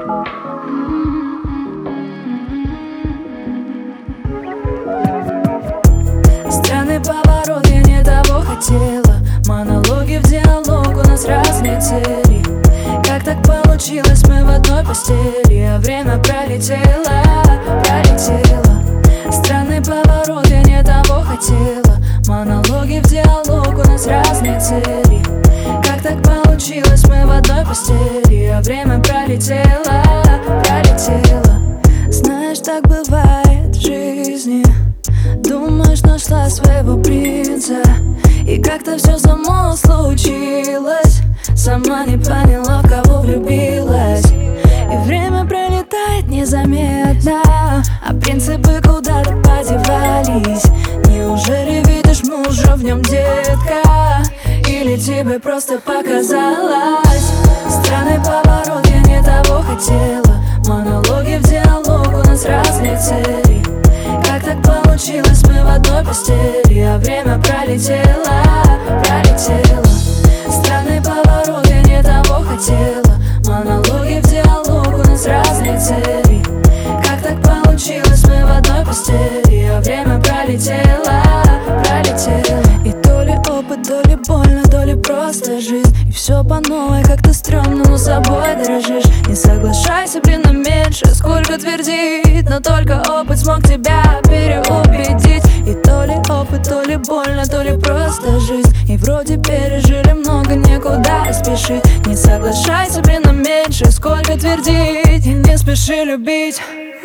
Странный поворот, я не того хотела. Монологи в диалог, у нас разные цели. Как так получилось, мы в одной постели, а время пролетело, пролетело. Странный поворот, я не того хотела. Монологи в диалог, у нас разные цели. Как так получилось, мы в одной постели, а время пролетело, пролетело. Знаешь, так бывает в жизни. Думаешь, нашла своего принца, и как-то все само случилось. Сама не поняла, в кого влюбилась. И время пролетает незаметно, а принципы куда-то подевались. Неужели видишь мужа в нем, детка? Или тебе просто показалось? Странный поворот, я не того хотела. Монологи в диалог, у нас разные цели. Как так получилось, мы в одной постели, а время пролетело, пролетело. Странный поворот, я не того хотела. Монологи в диалог, у нас разные цели. Как так получилось, мы в одной постели, а время пролетело, пролетело. И то ли опыт, то ли больно, то ли просто жизнь. И все по новой, как-то стрёмно, но собой дорожишь. Не соглашайся, блин, на меньше, сколько твердит. Но только опыт смог тебя переубедить. И то ли опыт, то ли больно, то ли просто жизнь. И вроде пережили много, некуда спешить. Не соглашайся, блин, на меньше, сколько твердить. И не спеши любить.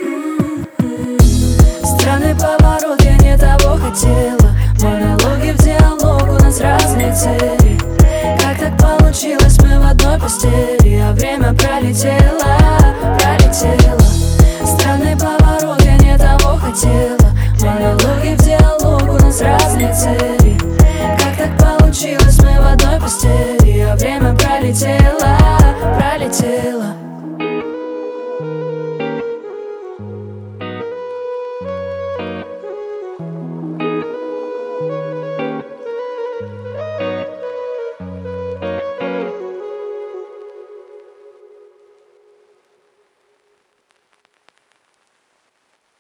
Странный поворот, я не того хотела. Монологи в диалог, у нас разные цели. Как так получилось, мы в одной постели, а время пролетело, пролетело. Странный поворот, я не того хотела. Монологи в диалог, у нас разные цели. Как так получилось, мы в одной постели.